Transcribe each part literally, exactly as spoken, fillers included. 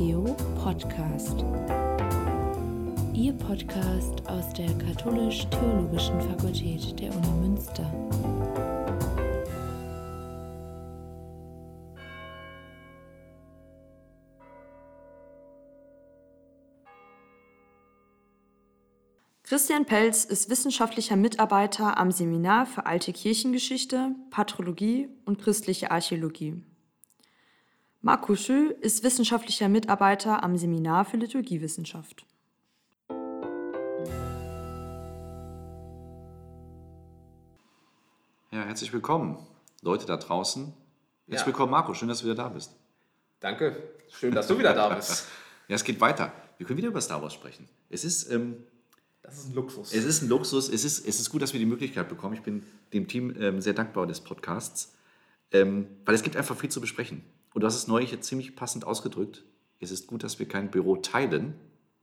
Theo Podcast. Ihr Podcast aus der Katholisch-Theologischen Fakultät der Uni Münster. Christian Pelz ist wissenschaftlicher Mitarbeiter am Seminar für Alte Kirchengeschichte, Patrologie und Christliche Archäologie. Marco Schö ist wissenschaftlicher Mitarbeiter am Seminar für Liturgiewissenschaft. Ja, herzlich willkommen, Leute da draußen. Herzlich Ja. willkommen, Marco. Schön, dass du wieder da bist. Danke, schön, dass du wieder da bist. Ja, es geht weiter. Wir können wieder über Star Wars sprechen. Es ist, ähm, Das ist ein Luxus. es ist ein Luxus. Es ist, es ist gut, dass wir die Möglichkeit bekommen. Ich bin dem Team ähm, sehr dankbar des Podcasts, ähm, weil es gibt einfach viel zu besprechen. Und du hast es neulich jetzt ziemlich passend ausgedrückt. Es ist gut, dass wir kein Büro teilen,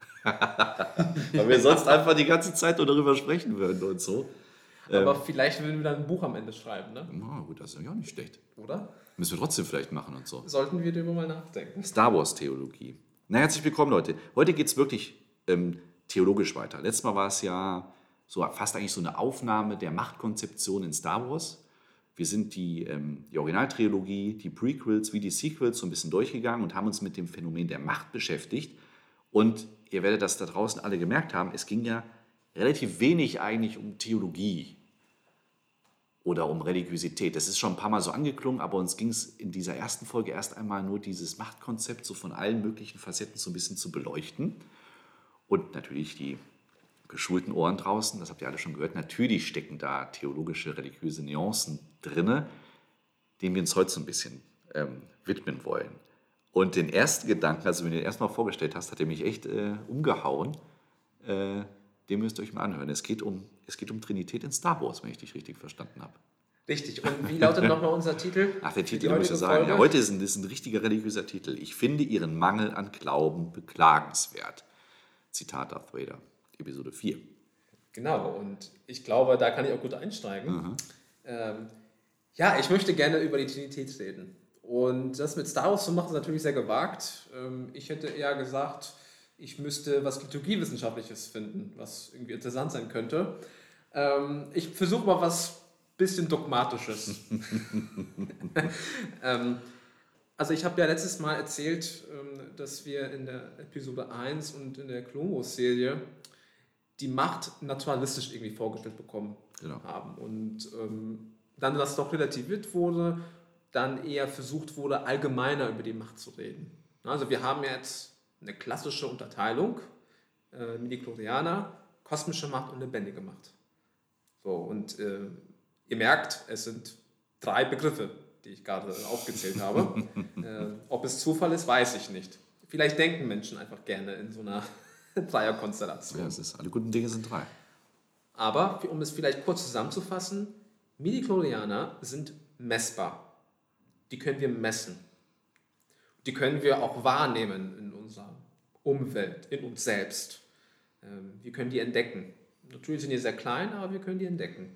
weil wir sonst einfach die ganze Zeit nur darüber sprechen würden und so. Aber vielleicht würden wir dann ein Buch am Ende schreiben, ne? Na gut, das ist ja auch nicht schlecht. Oder? Müssen wir trotzdem vielleicht machen und so. Sollten wir darüber mal nachdenken. Star Wars Theologie. Na, herzlich willkommen, Leute. Heute geht es wirklich ähm, theologisch weiter. Letztes Mal war es ja so fast eigentlich so eine Aufnahme der Machtkonzeption in Star Wars. Wir sind die, ähm, die Originaltrilogie, die Prequels wie die Sequels so ein bisschen durchgegangen und haben uns mit dem Phänomen der Macht beschäftigt. Und ihr werdet das da draußen alle gemerkt haben, es ging ja relativ wenig eigentlich um Theologie oder um Religiosität. Das ist schon ein paar Mal so angeklungen, aber uns ging es in dieser ersten Folge erst einmal nur dieses Machtkonzept so von allen möglichen Facetten so ein bisschen zu beleuchten. Und natürlich die geschulten Ohren draußen, das habt ihr alle schon gehört, natürlich stecken da theologische, religiöse Nuancen drin, denen wir uns heute so ein bisschen ähm, widmen wollen. Und den ersten Gedanken, also wenn du den erstmal vorgestellt hast, hat er mich echt äh, umgehauen. Äh, den müsst ihr euch mal anhören. Es geht, um, es geht um Trinität in Star Wars, wenn ich dich richtig verstanden habe. Richtig. Und wie lautet nochmal unser Titel? Ach, der für Titel, die den muss ich heutige sagen. Folge? Ja, heute ist ein, ist ein richtiger religiöser Titel. Ich finde ihren Mangel an Glauben beklagenswert. Zitat Darth Vader, Episode vier. Genau, und ich glaube, da kann ich auch gut einsteigen. Ähm, ja, ich möchte gerne über die Trinität reden. Und das mit Star Wars zu machen, ist natürlich sehr gewagt. Ähm, ich hätte eher gesagt, ich müsste was Liturgiewissenschaftliches finden, was irgendwie interessant sein könnte. Ähm, ich versuche mal was bisschen Dogmatisches. ähm, also ich habe ja letztes Mal erzählt, ähm, dass wir in der Episode eins und in der Clone Wars-Serie die Macht naturalistisch irgendwie vorgestellt bekommen Genau. haben. Und ähm, dann, dass doch relativiert wurde, dann eher versucht wurde, allgemeiner über die Macht zu reden. Also wir haben jetzt eine klassische Unterteilung, äh, Midichlorianer, kosmische Macht und lebendige Macht. So, und äh, ihr merkt, es sind drei Begriffe, die ich gerade aufgezählt habe. äh, ob es Zufall ist, weiß ich nicht. Vielleicht denken Menschen einfach gerne in so einer Dreierkonstellation. Ja, es ist, alle guten Dinge sind drei. Aber, um es vielleicht kurz zusammenzufassen, Midichlorianer sind messbar. Die können wir messen. Die können wir auch wahrnehmen in unserer Umwelt, in uns selbst. Wir können die entdecken. Natürlich sind die sehr klein, aber wir können die entdecken.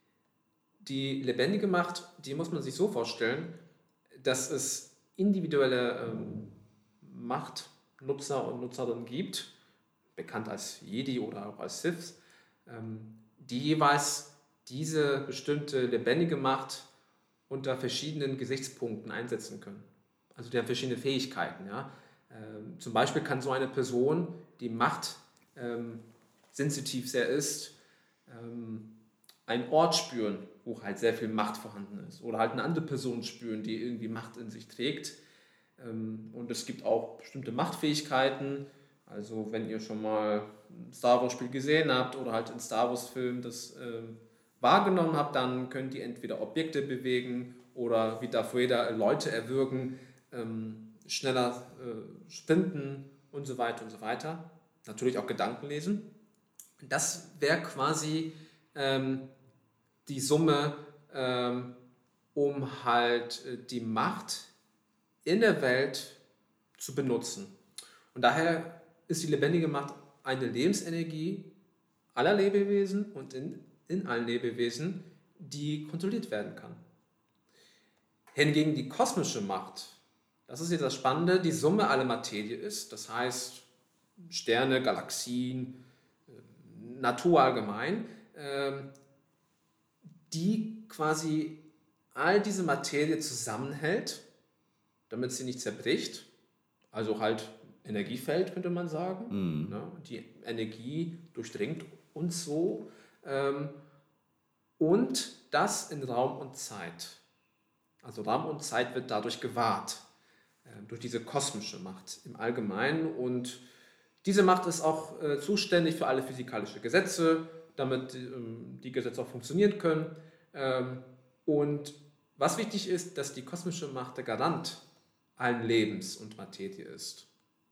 Die lebendige Macht, die muss man sich so vorstellen, dass es individuelle ähm, Machtnutzer und Nutzerinnen gibt, bekannt als Jedi oder auch als Siths, ähm, die jeweils diese bestimmte lebendige Macht unter verschiedenen Gesichtspunkten einsetzen können. Also die haben verschiedene Fähigkeiten. Ja? Ähm, zum Beispiel kann so eine Person, die Macht ähm, sensitiv sehr ist, ähm, einen Ort spüren, wo halt sehr viel Macht vorhanden ist. Oder halt eine andere Person spüren, die irgendwie Macht in sich trägt. Ähm, und es gibt auch bestimmte Machtfähigkeiten. Also wenn ihr schon mal ein Star Wars Spiel gesehen habt oder halt einen Star Wars Film das ähm, wahrgenommen habt, dann könnt ihr entweder Objekte bewegen oder wie Darth Vader Leute erwürgen, ähm, schneller äh, sprinten und so weiter und so weiter. Natürlich auch Gedanken lesen. Das wäre quasi ähm, die Summe, ähm, um halt äh, die Macht in der Welt zu benutzen. Und daher ist die lebendige Macht eine Lebensenergie aller Lebewesen und in, in allen Lebewesen, die kontrolliert werden kann. Hingegen die kosmische Macht, Das ist jetzt das Spannende, die Summe aller Materie ist, das heißt Sterne, Galaxien, Natur allgemein, die quasi all diese Materie zusammenhält, damit sie nicht zerbricht, also halt Energiefeld, könnte man sagen. Mhm. Ne? Die Energie durchdringt uns so. Ähm, und das in Raum und Zeit. Also Raum und Zeit wird dadurch gewahrt, äh, durch diese kosmische Macht im Allgemeinen. Und diese Macht ist auch äh, zuständig für alle physikalischen Gesetze, damit ähm, die Gesetze auch funktionieren können. Ähm, und was wichtig ist, dass die kosmische Macht der Garant allen Lebens und Materie ist.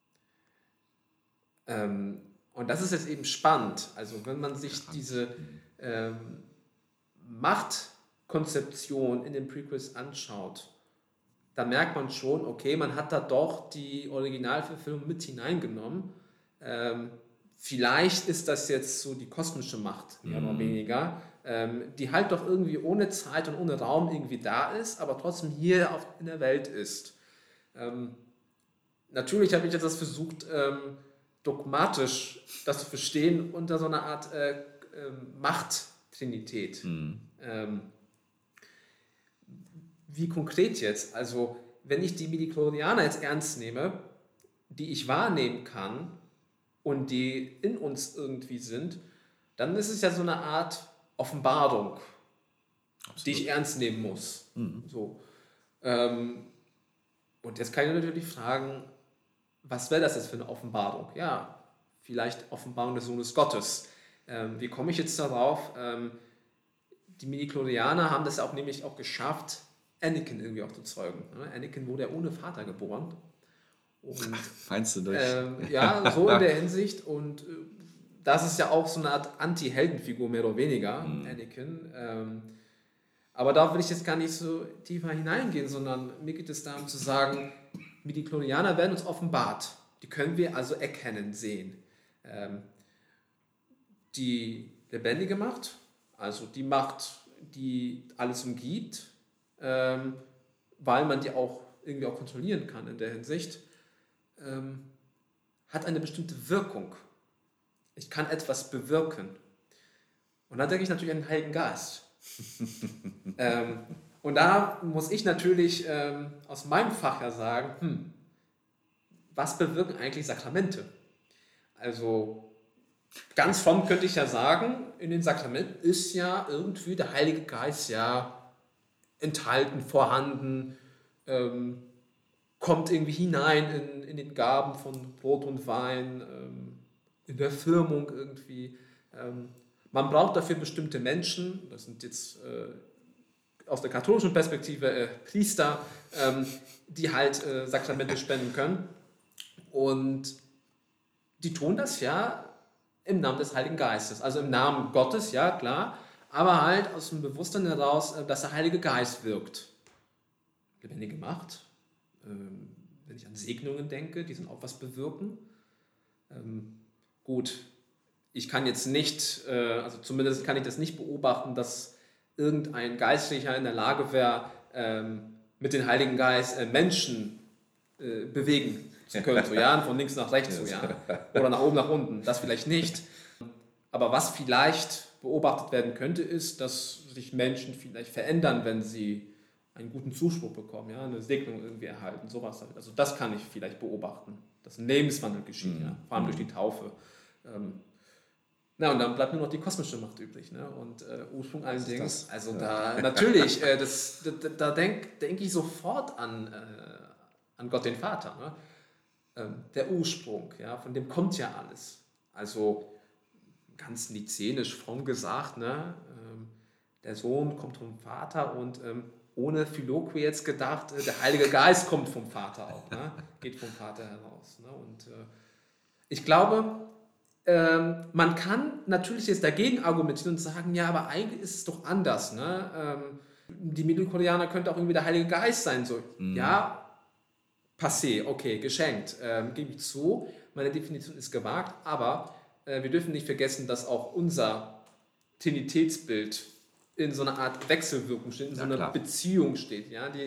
Ähm, und das ist jetzt eben spannend. Also wenn man sich diese ähm, Machtkonzeption in den Prequels anschaut, da merkt man schon, okay, man hat da doch die Originalverfilmung mit hineingenommen. Ähm, vielleicht ist das jetzt so die kosmische Macht, mehr oder weniger, ähm, die halt doch irgendwie ohne Zeit und ohne Raum irgendwie da ist, aber trotzdem hier auf, in der Welt ist. Ähm, natürlich habe ich jetzt das versucht, ähm, dogmatisch das zu verstehen unter so einer Art äh, äh, Machttrinität. Mhm. Ähm, wie konkret jetzt? Also, wenn ich die Midichlorianer jetzt ernst nehme, die ich wahrnehmen kann und die in uns irgendwie sind, dann ist es ja so eine Art Offenbarung, Absolut. die ich ernst nehmen muss. Mhm. So. Ähm, und jetzt kann ich natürlich fragen, was wäre das jetzt für eine Offenbarung? Ja, vielleicht Offenbarung des Sohnes Gottes. Ähm, wie komme ich jetzt darauf? Ähm, die Midichlorianer haben das auch nämlich auch geschafft, Anakin irgendwie auch zu zeugen. Ne? Anakin wurde ja ohne Vater geboren. Und, Meinst du durch? Ähm, ja, so in der Hinsicht. Und äh, das ist ja auch so eine Art Anti-Heldenfigur, mehr oder weniger, mhm. Anakin. Ähm, aber da will ich jetzt gar nicht so tiefer hineingehen, sondern mir geht es darum zu sagen, Midichlorianer werden uns offenbart. Die können wir also erkennen, sehen. Ähm, die lebendige Macht, also die Macht, die alles umgibt, ähm, weil man die auch irgendwie auch kontrollieren kann in der Hinsicht, ähm, hat eine bestimmte Wirkung. Ich kann etwas bewirken. Und dann denke ich natürlich an den Heiligen Geist. ähm, und da muss ich natürlich ähm, aus meinem Fach ja sagen, hm, was bewirken eigentlich Sakramente? Also ganz fromm könnte ich ja sagen, in den Sakramenten ist ja irgendwie der Heilige Geist ja enthalten, vorhanden, ähm, kommt irgendwie hinein in, in den Gaben von Brot und Wein, ähm, in der Firmung irgendwie. Ähm, man braucht dafür bestimmte Menschen, das sind jetzt äh, aus der katholischen Perspektive äh, Priester, ähm, die halt äh, Sakramente spenden können. Und die tun das ja im Namen des Heiligen Geistes, also im Namen Gottes, ja klar, aber halt aus dem Bewusstsein heraus, dass der Heilige Geist wirkt. Lebendige Macht, ähm, wenn ich an Segnungen denke, die sind auch was bewirken. Ähm, gut, ich kann jetzt nicht, äh, also zumindest kann ich das nicht beobachten, dass irgendein Geistlicher in der Lage wäre, ähm, mit dem Heiligen Geist äh, Menschen äh, bewegen zu können, so, ja, von links nach rechts, so, ja, oder nach oben nach unten, das vielleicht nicht. Aber was vielleicht beobachtet werden könnte, ist, dass sich Menschen vielleicht verändern, wenn sie einen guten Zuspruch bekommen, ja, eine Segnung irgendwie erhalten, sowas. Also das kann ich vielleicht beobachten, dass ein Lebenswandel geschieht, mhm. ja, vor allem durch die Taufe. Ähm, na, und dann bleibt nur noch die kosmische Macht übrig, ne? Und äh, Ursprung allen Dings. Also ja. da natürlich, äh, das, da, da denke denk ich sofort an, äh, an Gott den Vater, ne? Ähm, der Ursprung, ja, von dem kommt ja alles. Also ganz nizenisch fromm gesagt, ne? Ähm, der Sohn kommt vom Vater und ähm, ohne Philoque jetzt gedacht, äh, der Heilige Geist kommt vom Vater auch, ne? Geht vom Vater heraus. Ne? Und äh, ich glaube, ähm, man kann natürlich jetzt dagegen argumentieren und sagen, ja, aber eigentlich ist es doch anders. Ne? Ähm, die Midichlorianer könnte auch irgendwie der Heilige Geist sein. So, mhm. Ja, passé, okay, geschenkt, ähm, gebe ich zu. Meine Definition ist gewagt, aber äh, wir dürfen nicht vergessen, dass auch unser Trinitätsbild in so einer Art Wechselwirkung steht, in so einer ja, Beziehung steht. Ja? Die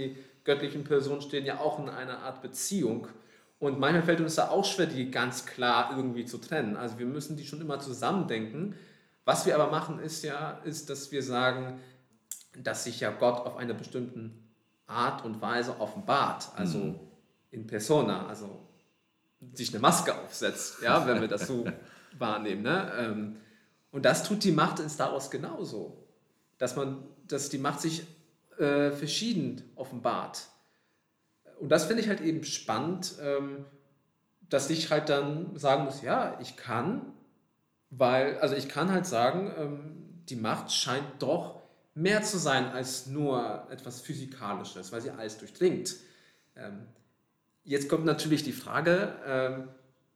göttlichen Personen stehen ja auch in einer Art Beziehung. Und manchmal fällt uns da auch schwer, die ganz klar irgendwie zu trennen. Also wir müssen die schon immer zusammendenken. Was wir aber machen, ist ja, ist, dass wir sagen, dass sich ja Gott auf eine bestimmte Art und Weise offenbart. Also mhm. in persona, also sich eine Maske aufsetzt, ja, wenn wir das so wahrnehmen. Ne? Und das tut die Macht in Star Wars genauso. Dass, man, dass die Macht sich äh, verschieden offenbart. Und das finde ich halt eben spannend, ähm, dass ich halt dann sagen muss, ja, ich kann, weil, also ich kann halt sagen, ähm, die Macht scheint doch mehr zu sein als nur etwas Physikalisches, weil sie alles durchdringt. Ähm, jetzt kommt natürlich die Frage, ähm,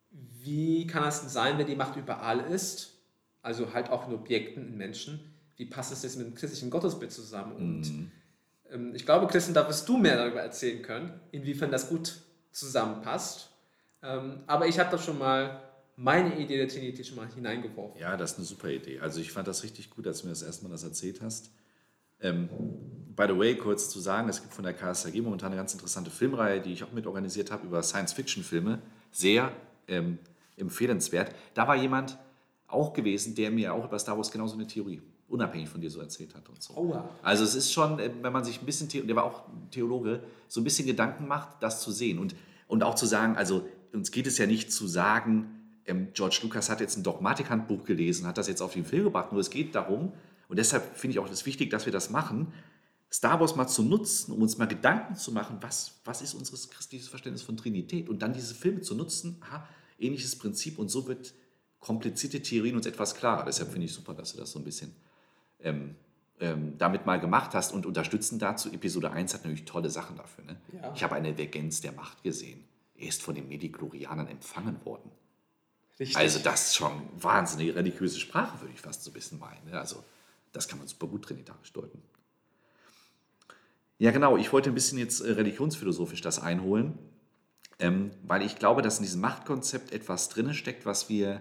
wie kann es denn sein, wenn die Macht überall ist, also halt auch in Objekten, in Menschen, wie passt es jetzt mit dem christlichen Gottesbild zusammen? Und Mhm. ähm, ich glaube, Christian, da wirst du mehr darüber erzählen können, inwiefern das gut zusammenpasst. Ähm, aber ich habe da schon mal meine Idee der Trinität schon mal hineingeworfen. Ja, das ist eine super Idee. Also ich fand das richtig gut, als du mir das erste Mal das erzählt hast. Ähm, by the way, kurz zu sagen, es gibt von der K S A G momentan eine ganz interessante Filmreihe, die ich auch mit organisiert habe, über Science-Fiction-Filme. Sehr ähm, empfehlenswert. Da war jemand auch gewesen, der mir auch über Star Wars genauso eine Theorie, unabhängig von dir, so erzählt hat und so. Oh, ja. Also es ist schon, wenn man sich ein bisschen, der war auch Theologe, so ein bisschen Gedanken macht, das zu sehen. Und, und auch zu sagen, also uns geht es ja nicht zu sagen, ähm, George Lucas hat jetzt ein Dogmatik-Handbuch gelesen, hat das jetzt auf den Film gebracht, nur es geht darum, und deshalb finde ich auch das wichtig, dass wir das machen, Star Wars mal zu nutzen, um uns mal Gedanken zu machen, was, was ist unser christliches Verständnis von Trinität? Und dann diese Filme zu nutzen, aha, ähnliches Prinzip, und so wird komplizierte Theorien uns etwas klarer. Deshalb finde ich super, dass du das so ein bisschen ähm, ähm, damit mal gemacht hast, und unterstützen dazu. Episode eins hat natürlich tolle Sachen dafür. Ne? Ja. Ich habe eine Divergenz der Macht gesehen. Er ist von den Mediklorianern empfangen worden. Richtig. Also das ist schon wahnsinnige religiöse Sprache, würde ich fast so ein bisschen meinen. Ne? Also das kann man super gut trinitarisch deuten. Ja, genau. Ich wollte ein bisschen jetzt äh, religionsphilosophisch das einholen, ähm, weil ich glaube, dass in diesem Machtkonzept etwas drin steckt, was wir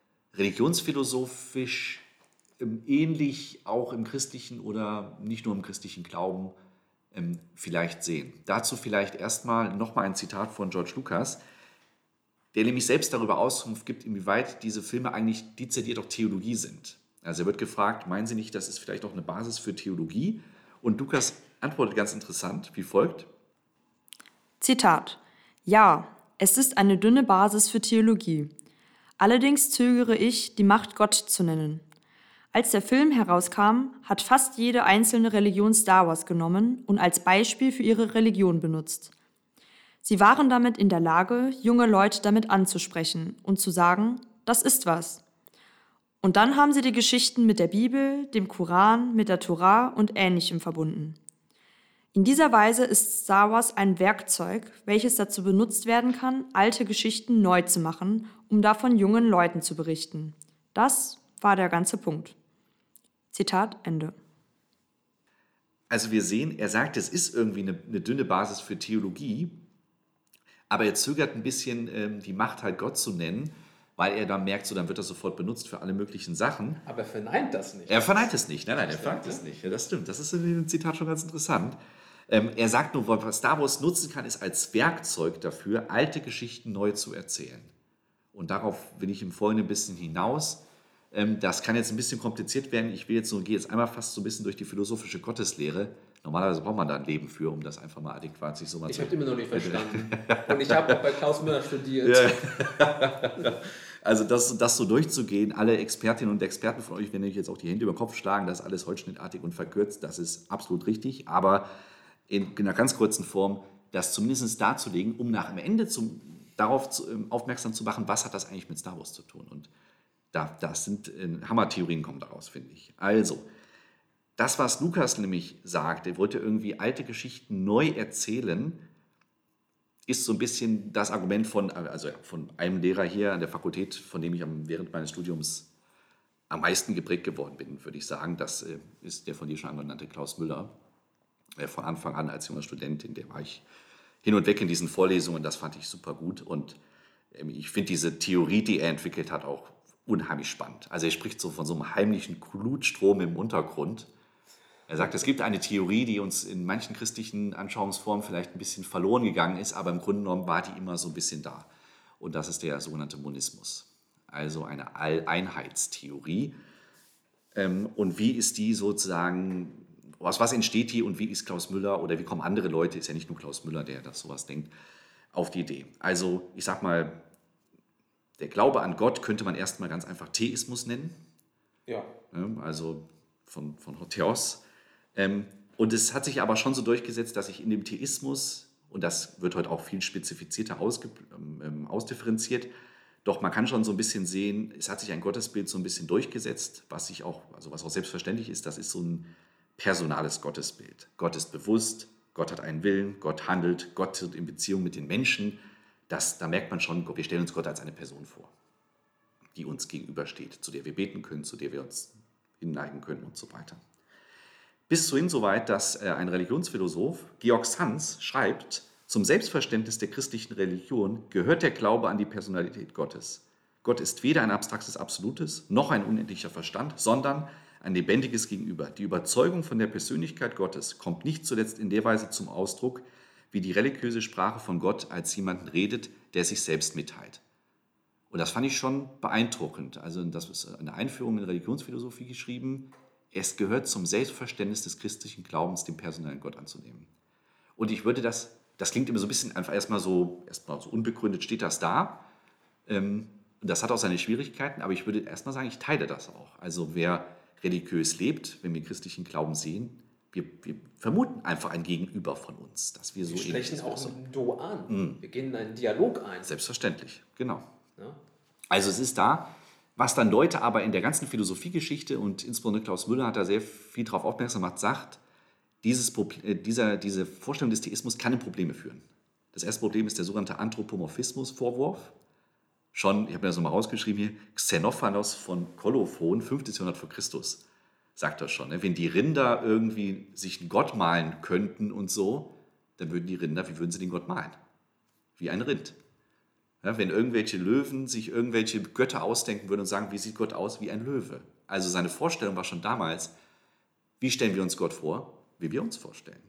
religionsphilosophisch ähm, ähnlich auch im christlichen oder nicht nur im christlichen Glauben ähm, vielleicht sehen. Dazu vielleicht erstmal nochmal ein Zitat von George Lucas, der nämlich selbst darüber Auskunft gibt, inwieweit diese Filme eigentlich dezidiert auch Theologie sind. Also er wird gefragt, meinen Sie nicht, das ist vielleicht auch eine Basis für Theologie? Und Lucas antwortet ganz interessant, wie folgt. Zitat: Ja, es ist eine dünne Basis für Theologie. Allerdings zögere ich, die Macht Gott zu nennen. Als der Film herauskam, hat fast jede einzelne Religion Star Wars genommen und als Beispiel für ihre Religion benutzt. Sie waren damit in der Lage, junge Leute damit anzusprechen und zu sagen, das ist was. Und dann haben sie die Geschichten mit der Bibel, dem Koran, mit der Tora und Ähnlichem verbunden. In dieser Weise ist Star Wars ein Werkzeug, welches dazu benutzt werden kann, alte Geschichten neu zu machen, um davon jungen Leuten zu berichten. Das war der ganze Punkt. Zitat Ende. Also wir sehen, er sagt, es ist irgendwie eine, eine dünne Basis für Theologie, aber er zögert ein bisschen, ähm, die Macht halt Gott zu nennen, weil er dann merkt, so dann wird das sofort benutzt für alle möglichen Sachen. Aber er verneint das nicht. Er verneint es nicht, nein, nein, er Stimmt, verneint es ne? nicht. Ja, das stimmt, das ist in dem Zitat schon ganz interessant. Ähm, er sagt nur, was Star Wars nutzen kann, ist als Werkzeug dafür, alte Geschichten neu zu erzählen. Und darauf will ich im Folgenden ein bisschen hinaus. Ähm, das kann jetzt ein bisschen kompliziert werden. Ich will jetzt so, gehe jetzt einmal fast so ein bisschen durch die philosophische Gotteslehre. Normalerweise braucht man da ein Leben für, um das einfach mal adäquat sich so mal Ich zu... habe immer noch nicht verstanden. Und ich habe auch bei Klaus Müller studiert. Ja. Also das, das so durchzugehen, alle Expertinnen und Experten von euch, wenn euch jetzt auch die Hände über den Kopf schlagen, das ist alles holzschnittartig und verkürzt, das ist absolut richtig, aber in, in einer ganz kurzen Form, das zumindest darzulegen, um nach am Ende zum, darauf zu, ähm, aufmerksam zu machen, was hat das eigentlich mit Star Wars zu tun. Und da, das sind äh, Hammertheorien kommen daraus, finde ich. Also, das, was Lucas nämlich sagt, er wollte irgendwie alte Geschichten neu erzählen, ist so ein bisschen das Argument von, also von einem Lehrer hier an der Fakultät, von dem ich während meines Studiums am meisten geprägt geworden bin, würde ich sagen. Das ist der von dir schon angenannte Klaus Müller. Von Anfang an als junger Studentin, der war ich hin und weg in diesen Vorlesungen, das fand ich super gut. Und ich finde diese Theorie, die er entwickelt hat, auch unheimlich spannend. Also er spricht so von so einem heimlichen Glutstrom im Untergrund. Er sagt, es gibt eine Theorie, die uns in manchen christlichen Anschauungsformen vielleicht ein bisschen verloren gegangen ist, aber im Grunde genommen war die immer so ein bisschen da. Und das ist der sogenannte Monismus, also eine Alleinheitstheorie. Und wie ist die sozusagen, aus was entsteht die und wie ist Klaus Müller oder wie kommen andere Leute, ist ja nicht nur Klaus Müller, der das sowas denkt, auf die Idee. Also ich sag mal, der Glaube an Gott könnte man erstmal ganz einfach Theismus nennen. Ja. Also von, von Hotheos. Und es hat sich aber schon so durchgesetzt, dass sich in dem Theismus, und das wird heute auch viel spezifizierter ausge, ähm, ausdifferenziert, doch man kann schon so ein bisschen sehen, es hat sich ein Gottesbild so ein bisschen durchgesetzt, was sich auch, also was auch selbstverständlich ist, das ist so ein personales Gottesbild. Gott ist bewusst, Gott hat einen Willen, Gott handelt, Gott tritt in Beziehung mit den Menschen. Das, da merkt man schon, wir stellen uns Gott als eine Person vor, die uns gegenübersteht, zu der wir beten können, zu der wir uns hinneigen können und so weiter. Bis zu insoweit, dass ein Religionsphilosoph, Georg Sanz, schreibt, zum Selbstverständnis der christlichen Religion gehört der Glaube an die Personalität Gottes. Gott ist weder ein abstraktes Absolutes noch ein unendlicher Verstand, sondern ein lebendiges Gegenüber. Die Überzeugung von der Persönlichkeit Gottes kommt nicht zuletzt in der Weise zum Ausdruck, wie die religiöse Sprache von Gott als jemanden redet, der sich selbst mitteilt. Und das fand ich schon beeindruckend. Also das ist eine Einführung in Religionsphilosophie geschrieben. Es gehört zum Selbstverständnis des christlichen Glaubens, den personellen Gott anzunehmen. Und ich würde das, das klingt immer so ein bisschen einfach erstmal so, erstmal so unbegründet steht das da. Ähm, das hat auch seine Schwierigkeiten, aber ich würde erstmal sagen, ich teile das auch. Also wer religiös lebt, wenn wir christlichen Glauben sehen, wir, wir vermuten einfach ein Gegenüber von uns, dass wir so wir sprechen auch sind. mit dem Do an. Mhm. Wir gehen in einen Dialog ein. Selbstverständlich, genau. Ja? Also es ist da, was dann Leute aber in der ganzen Philosophiegeschichte und insbesondere Klaus Müller hat da sehr viel darauf aufmerksam gemacht, sagt, dieses, dieser, diese Vorstellung des Theismus kann in Probleme führen. Das erste Problem ist der sogenannte Anthropomorphismus-Vorwurf. Schon, ich habe mir das nochmal rausgeschrieben hier, Xenophanos von Kolophon, fünftes Jahrhundert vor Christus, sagt das schon. Ne? Wenn die Rinder irgendwie sich einen Gott malen könnten und so, dann würden die Rinder, wie würden sie den Gott malen? Wie ein Rind. Ja, wenn irgendwelche Löwen sich irgendwelche Götter ausdenken würden und sagen, wie sieht Gott aus? Wie ein Löwe. Also seine Vorstellung war schon damals, wie stellen wir uns Gott vor? Wie wir uns vorstellen.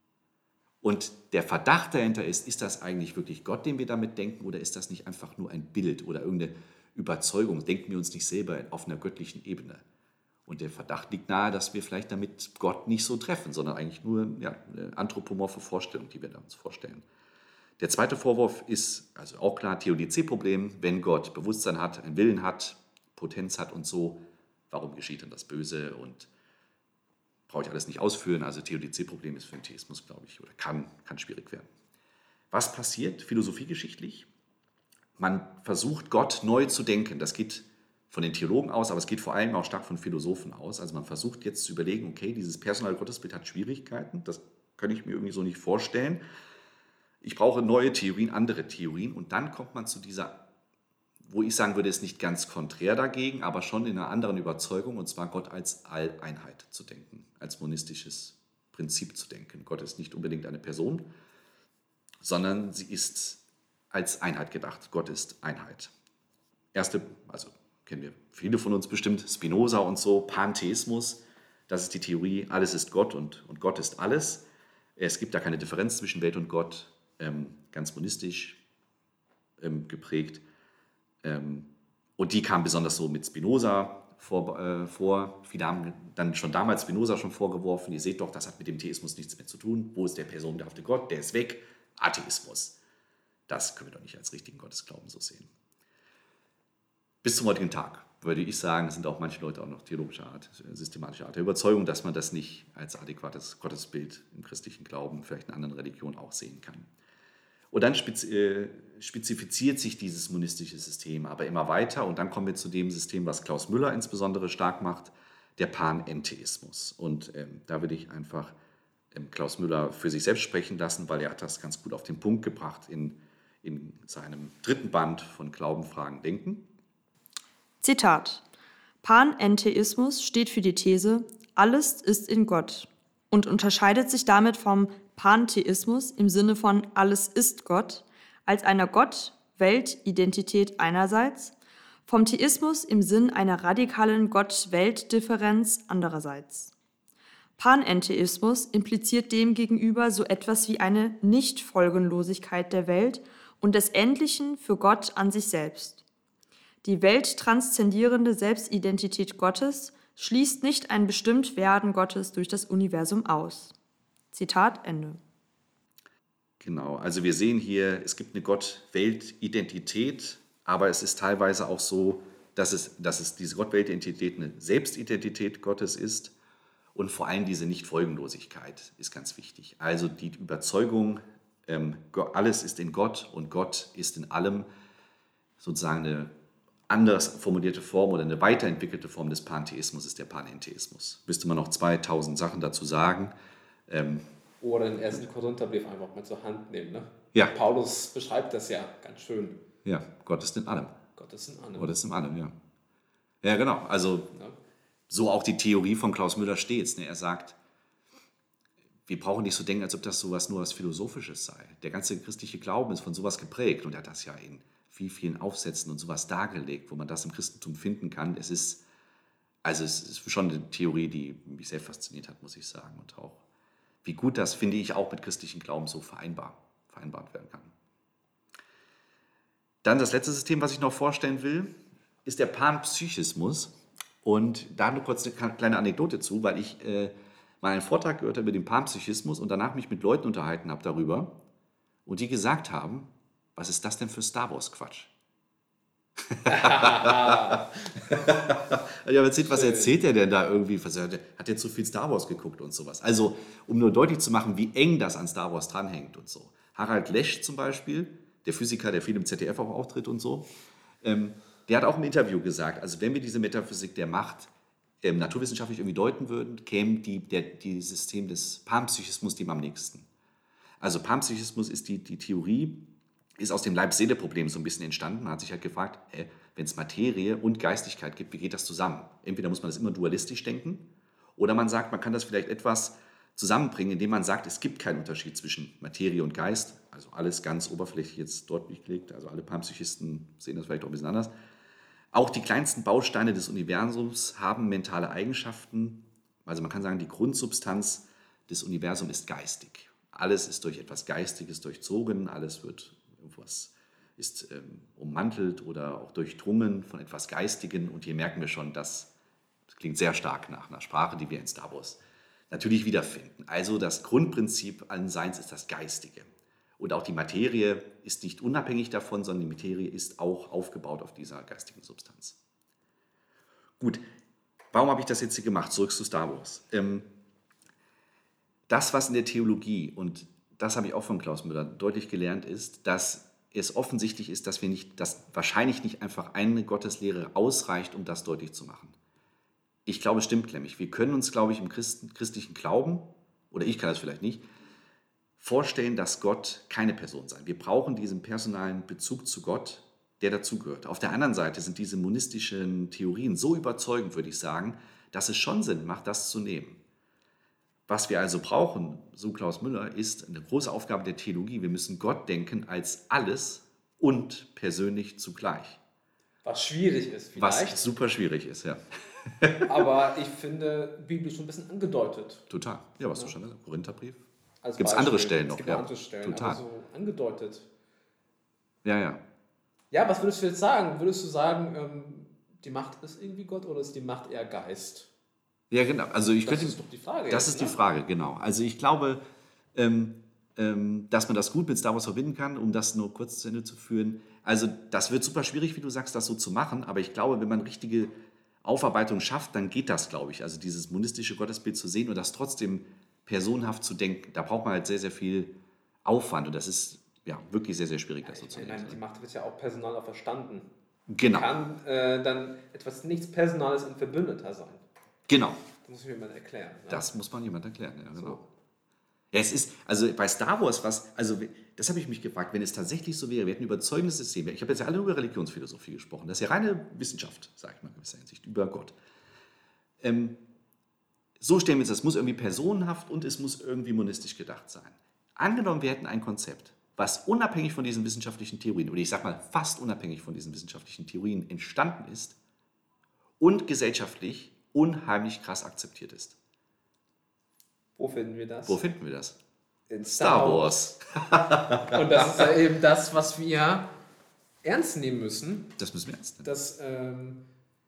Und der Verdacht dahinter ist, ist das eigentlich wirklich Gott, den wir damit denken, oder ist das nicht einfach nur ein Bild oder irgendeine Überzeugung? Denken wir uns nicht selber auf einer göttlichen Ebene? Und der Verdacht liegt nahe, dass wir vielleicht damit Gott nicht so treffen, sondern eigentlich nur ja, eine anthropomorphe Vorstellung, die wir uns vorstellen. Der zweite Vorwurf ist, also auch klar, Theodizee-Problem, wenn Gott Bewusstsein hat, einen Willen hat, Potenz hat und so, warum geschieht dann das Böse? Und brauche ich alles nicht ausführen, also Theodizee-Problem ist für den Theismus, glaube ich, oder kann, kann schwierig werden. Was passiert philosophiegeschichtlich? Man versucht, Gott neu zu denken. Das geht von den Theologen aus, aber es geht vor allem auch stark von Philosophen aus. Also man versucht jetzt zu überlegen, okay, dieses personale Gottesbild hat Schwierigkeiten, das kann ich mir irgendwie so nicht vorstellen. Ich brauche neue Theorien, andere Theorien und dann kommt man zu dieser, wo ich sagen würde, ist nicht ganz konträr dagegen, aber schon in einer anderen Überzeugung, und zwar Gott als Alleinheit zu denken, als monistisches Prinzip zu denken. Gott ist nicht unbedingt eine Person, sondern sie ist als Einheit gedacht. Gott ist Einheit. Erste, also kennen wir viele von uns bestimmt, Spinoza und so, Pantheismus, das ist die Theorie, alles ist Gott und, und Gott ist alles. Es gibt da keine Differenz zwischen Welt und Gott, ähm, ganz monistisch ähm, geprägt. Ähm, und die kam besonders so mit Spinoza vor, äh, vor. Viele haben dann schon damals Spinoza schon vorgeworfen, ihr seht doch, das hat mit dem Theismus nichts mehr zu tun. Wo ist der personenhafte Gott? Der ist weg. Atheismus. Das können wir doch nicht als richtigen Gottesglauben so sehen. Bis zum heutigen Tag würde ich sagen, sind auch manche Leute auch noch theologischer Art, systematischer Art der Überzeugung, dass man das nicht als adäquates Gottesbild im christlichen Glauben, vielleicht in anderen Religionen auch sehen kann. Und dann spezifiziert sich dieses monistische System aber immer weiter und dann kommen wir zu dem System, was Klaus Müller insbesondere stark macht, der Panentheismus. Und ähm, da würde ich einfach ähm, Klaus Müller für sich selbst sprechen lassen, weil er hat das ganz gut auf den Punkt gebracht in, in seinem dritten Band von Glauben, Fragen, Denken. Zitat: Panentheismus steht für die These, alles ist in Gott und unterscheidet sich damit vom Pantheismus im Sinne von alles ist Gott als einer Gott-Welt-Identität einerseits, vom Theismus im Sinn einer radikalen Gott-Welt-Differenz andererseits. Panentheismus impliziert demgegenüber so etwas wie eine Nichtfolgenlosigkeit der Welt und des Endlichen für Gott an sich selbst. Die welttranszendierende Selbstidentität Gottes schließt nicht ein Bestimmtwerden Gottes durch das Universum aus. Zitat Ende. Genau, also wir sehen hier, es gibt eine Gott-Welt-Identität, aber es ist teilweise auch so, dass es, dass es diese Gott-Welt-Identität eine Selbstidentität Gottes ist und vor allem diese Nichtfolgenlosigkeit ist ganz wichtig. Also die Überzeugung, ähm, alles ist in Gott und Gott ist in allem, sozusagen eine anders formulierte Form oder eine weiterentwickelte Form des Pantheismus ist der Panentheismus. Müsste man noch zweitausend Sachen dazu sagen. Ähm, Oder den ersten Korintherbrief einfach mal zur Hand nehmen. Ne? Ja. Paulus beschreibt das ja ganz schön. Ja, Gott ist in allem. Gott ist in allem. Gott ist in allem, ja. Ja, genau. Also Ja. so auch die Theorie von Klaus Müller-Steetz. Ne? Er sagt, wir brauchen nicht so denken, als ob das sowas nur was Philosophisches sei. Der ganze christliche Glauben ist von sowas geprägt und er hat das ja in viel, vielen Aufsätzen und sowas dargelegt, wo man das im Christentum finden kann. Es ist, also es ist schon eine Theorie, die mich sehr fasziniert hat, muss ich sagen. Und auch, wie gut das, finde ich, auch mit christlichem Glauben so vereinbar, vereinbart werden kann. Dann das letzte System, was ich noch vorstellen will, ist der Panpsychismus. Und da nur kurz eine kleine Anekdote zu, weil ich äh, mal einen Vortrag gehört habe über den Panpsychismus und danach mich mit Leuten unterhalten habe darüber und die gesagt haben, was ist das denn für Star Wars Quatsch? Ja, aber erzählt, was erzählt er denn da irgendwie? Was, hat er zu viel Star Wars geguckt und sowas? Also, um nur deutlich zu machen, wie eng das an Star Wars dranhängt und so. Harald Lesch zum Beispiel, der Physiker, der viel im Z D F auch auftritt und so, ähm, der hat auch im Interview gesagt, also wenn wir diese Metaphysik der Macht ähm, naturwissenschaftlich irgendwie deuten würden, käme die, der, die System des Panpsychismus dem am nächsten. Also Panpsychismus ist die, die Theorie, ist aus dem Leib-Seele-Problem so ein bisschen entstanden. Man hat sich halt gefragt, äh, wenn es Materie und Geistigkeit gibt, wie geht das zusammen? Entweder muss man das immer dualistisch denken oder man sagt, man kann das vielleicht etwas zusammenbringen, indem man sagt, es gibt keinen Unterschied zwischen Materie und Geist, also alles ganz oberflächlich jetzt dort gelegt, also alle Panpsychisten sehen das vielleicht auch ein bisschen anders. Auch die kleinsten Bausteine des Universums haben mentale Eigenschaften, also man kann sagen, die Grundsubstanz des Universums ist geistig. Alles ist durch etwas Geistiges durchzogen, alles wird irgendwas ist ähm, ummantelt oder auch durchdrungen von etwas Geistigen. Und hier merken wir schon, dass, das klingt sehr stark nach einer Sprache, die wir in Star Wars natürlich wiederfinden. Also das Grundprinzip allen Seins ist das Geistige. Und auch die Materie ist nicht unabhängig davon, sondern die Materie ist auch aufgebaut auf dieser geistigen Substanz. Gut, warum habe ich das jetzt hier gemacht? Zurück zu Star Wars. Ähm, das, was in der Theologie, und das habe ich auch von Klaus Müller deutlich gelernt, ist, dass es offensichtlich ist, dass wir nicht, dass wahrscheinlich nicht einfach eine Gotteslehre ausreicht, um das deutlich zu machen. Ich glaube, es stimmt nämlich. Wir können uns, glaube ich, im Christen, christlichen Glauben, oder ich kann das vielleicht nicht, vorstellen, dass Gott keine Person sei. Wir brauchen diesen personalen Bezug zu Gott, der dazugehört. Auf der anderen Seite sind diese monistischen Theorien so überzeugend, würde ich sagen, dass es schon Sinn macht, das zu nehmen. Was wir also brauchen, so Klaus Müller, ist eine große Aufgabe der Theologie. Wir müssen Gott denken als alles und persönlich zugleich. Was schwierig ist vielleicht. Was super schwierig ist, ja. Aber ich finde, biblisch schon ein bisschen angedeutet. Total. Ja, was ja. du schon gesagt hast, Korintherbrief. Als Gibt es andere Stellen noch? Es gibt ja. andere Stellen, Total. aber so angedeutet. Ja, ja. Ja, was würdest du jetzt sagen? Würdest du sagen, ähm, die Macht ist irgendwie Gott oder ist die Macht eher Geist? Ja, genau. Also ich das könnte, ist doch die Frage. Das jetzt, ist ne? die Frage, genau. Also ich glaube, ähm, ähm, dass man das gut mit Star Wars verbinden kann, um das nur kurz zu Ende zu führen. Also das wird super schwierig, wie du sagst, das so zu machen. Aber ich glaube, wenn man richtige Aufarbeitung schafft, dann geht das, glaube ich. Also dieses monistische Gottesbild zu sehen und das trotzdem personenhaft zu denken, da braucht man halt sehr, sehr viel Aufwand. Und das ist ja wirklich sehr, sehr schwierig, das so zu denken. Die Macht wird ja auch personal verstanden. Genau. Kann äh, dann etwas nichts Personales ein Verbündeter sein. Genau. Das muss mir jemand erklären. Ne? Das muss man jemand erklären, ja, genau. So. Ja, es ist, also bei Star Wars, was, also das habe ich mich gefragt, wenn es tatsächlich so wäre, wir hätten ein überzeugendes System, ich habe jetzt ja alle über Religionsphilosophie gesprochen, das ist ja reine Wissenschaft, sage ich mal in gewisser Hinsicht, über Gott. Ähm, so stellen wir uns das, es muss irgendwie personenhaft und es muss irgendwie monistisch gedacht sein. Angenommen, wir hätten ein Konzept, was unabhängig von diesen wissenschaftlichen Theorien, oder ich sage mal fast unabhängig von diesen wissenschaftlichen Theorien entstanden ist und gesellschaftlich unheimlich krass akzeptiert ist. Wo finden wir das? Wo finden wir das? In Star Wars. Und das ist ja eben das, was wir ernst nehmen müssen. Das müssen wir ernst nehmen. Dass ähm,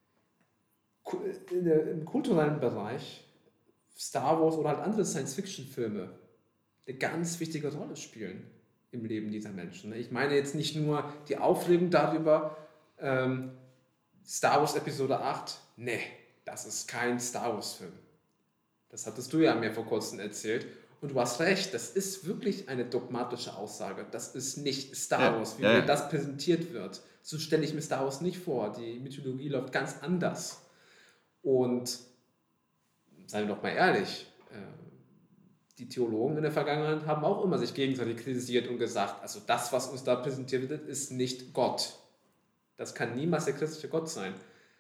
in der, im kulturellen Bereich Star Wars oder halt andere Science-Fiction-Filme eine ganz wichtige Rolle spielen im Leben dieser Menschen. Ich meine jetzt nicht nur die Aufregung darüber, ähm, Star Wars Episode acht, nee, das ist kein Star Wars-Film. Das hattest du ja mir vor kurzem erzählt. Und du hast recht, das ist wirklich eine dogmatische Aussage. Das ist nicht Star Wars, wie ja, ja. mir das präsentiert wird. So stelle ich mir Star Wars nicht vor. Die Mythologie läuft ganz anders. Und seien wir doch mal ehrlich, äh, die Theologen in der Vergangenheit haben auch immer sich gegenseitig kritisiert und gesagt, also das, was uns da präsentiert wird, ist nicht Gott. Das kann niemals der christliche Gott sein.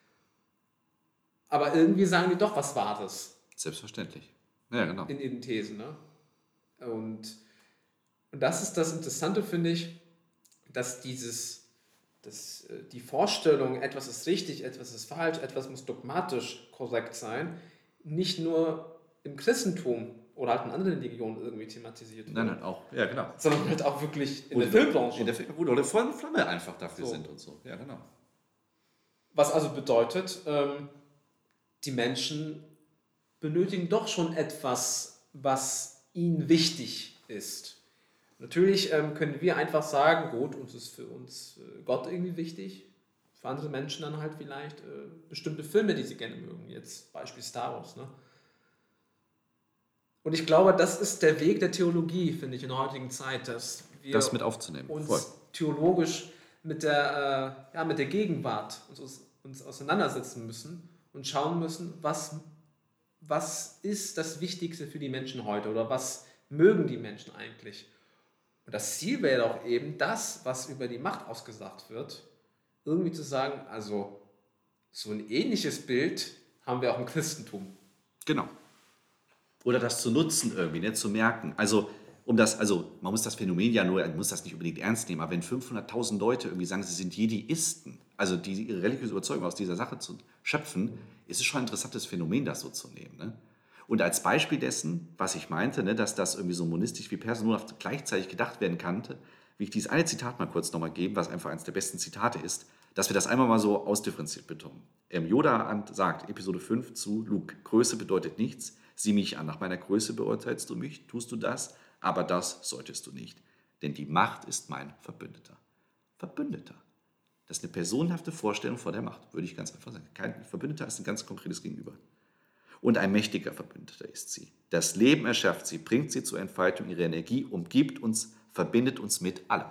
Aber irgendwie sagen die doch was Wahres. Selbstverständlich. Ja, genau. In ihren Thesen. Ne? Und, und das ist das Interessante, finde ich, dass dieses, dass die Vorstellung, etwas ist richtig, etwas ist falsch, etwas muss dogmatisch korrekt sein, nicht nur im Christentum oder halt in anderen Religionen irgendwie thematisiert wird. Nein, nein, auch. Ja, genau. Sondern halt auch wirklich in Wo der die- Filmbranche. In der Film- oder Feuer und Flamme einfach dafür So. sind und so. Ja, genau. Was also bedeutet, ähm, die Menschen benötigen doch schon etwas, was ihnen wichtig ist. Natürlich ähm, können wir einfach sagen, gut, uns ist für uns äh, Gott irgendwie wichtig, für andere Menschen dann halt vielleicht äh, bestimmte Filme, die sie gerne mögen, jetzt Beispiel Star Wars. Ne? Und ich glaube, das ist der Weg der Theologie, finde ich, in der heutigen Zeit, dass wir Das mit aufzunehmen. uns Voll. theologisch mit der, äh, ja, mit der Gegenwart uns, uns auseinandersetzen müssen und schauen müssen, was, was ist das Wichtigste für die Menschen heute oder was mögen die Menschen eigentlich. Und das Ziel wäre doch eben das, was über die Macht ausgesagt wird, irgendwie zu sagen, also so ein ähnliches Bild haben wir auch im Christentum. Genau. Oder das zu nutzen irgendwie, ne, zu merken. Also, um das, also man muss das Phänomen ja nur, man muss das nicht unbedingt ernst nehmen, aber wenn fünfhunderttausend Leute irgendwie sagen, sie sind Jediisten, also die ihre religiöse Überzeugung aus dieser Sache zu schöpfen, ist es schon ein interessantes Phänomen, das so zu nehmen. Ne? Und als Beispiel dessen, was ich meinte, ne, dass das irgendwie so monistisch wie personenhaft gleichzeitig gedacht werden kann, will ich dieses eine Zitat mal kurz nochmal geben, was einfach eines der besten Zitate ist, dass wir das einmal mal so ausdifferenziert betonen. Ähm, Yoda sagt, Episode fünf zu Luke, Größe bedeutet nichts, sieh mich an, nach meiner Größe beurteilst du mich, tust du das, aber das solltest du nicht, denn die Macht ist mein Verbündeter. Verbündeter. Das ist eine personenhafte Vorstellung von der Macht, würde ich ganz einfach sagen. Kein Verbündeter ist ein ganz konkretes Gegenüber. Und ein mächtiger Verbündeter ist sie. Das Leben erschafft sie, bringt sie zur Entfaltung ihrer Energie, umgibt uns, verbindet uns mit allem.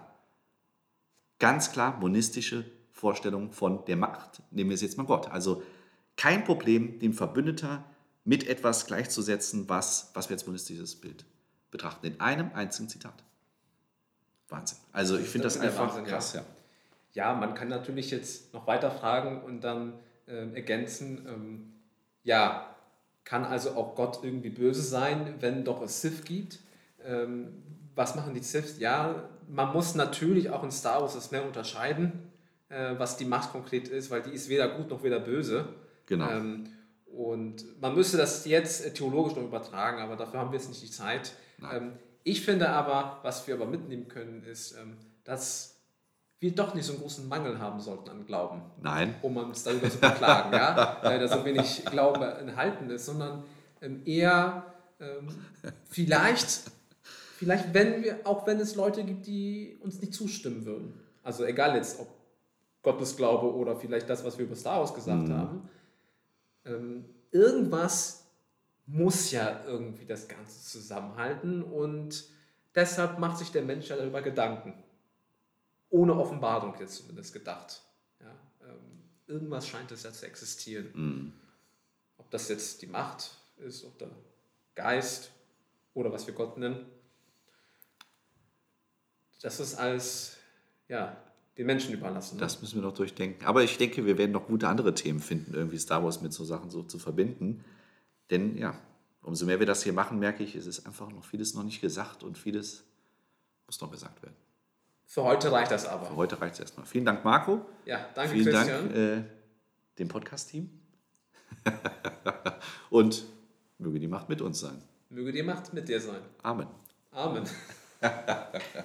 Ganz klar monistische Vorstellung von der Macht. Nehmen wir es jetzt mal Gott. Also kein Problem, den Verbündeter mit etwas gleichzusetzen, was, was wir als monistisches Bild betrachten. In einem einzigen Zitat. Wahnsinn. Also ich finde das Das ist der einfach Wahnsinn, krass, ja. Ja, man kann natürlich jetzt noch weiter fragen und dann ähm, ergänzen, ähm, ja, kann also auch Gott irgendwie böse sein, wenn doch es Sith gibt? Ähm, was machen die Siths? Ja, man muss natürlich auch in Star Wars das mehr unterscheiden, äh, was die Macht konkret ist, weil die ist weder gut noch weder böse. Genau. Ähm, und man müsste das jetzt äh, theologisch noch übertragen, aber dafür haben wir jetzt nicht die Zeit. Ähm, ich finde aber, was wir aber mitnehmen können, ist, ähm, dass wir doch nicht so einen großen Mangel haben sollten an Glauben. Nein. Um uns darüber zu beklagen, ja, äh, dass so wenig Glaube enthalten ist, sondern ähm, eher ähm, vielleicht, vielleicht wenn wir, auch wenn es Leute gibt, die uns nicht zustimmen würden. Also egal jetzt, ob Gottesglaube oder vielleicht das, was wir über Star Wars gesagt Mhm. haben. Ähm, irgendwas muss ja irgendwie das Ganze zusammenhalten und deshalb macht sich der Mensch ja darüber Gedanken. Ohne Offenbarung jetzt zumindest gedacht. Ja, ähm, irgendwas scheint es ja zu existieren. Mhm. Ob das jetzt die Macht ist, ob der Geist oder was wir Gott nennen. Das ist alles, ja, den Menschen überlassen. Ne? Das müssen wir noch durchdenken. Aber ich denke, wir werden noch gute andere Themen finden, irgendwie Star Wars mit so Sachen so zu verbinden. Denn ja, umso mehr wir das hier machen, merke ich, es ist einfach noch vieles noch nicht gesagt und vieles muss noch gesagt werden. Für heute reicht das aber. Für heute reicht es erstmal. Vielen Dank, Marco. Ja, danke, Vielen Christian. Dank äh, dem Podcast-Team. Und möge die Macht mit uns sein. Möge die Macht mit dir sein. Amen. Amen.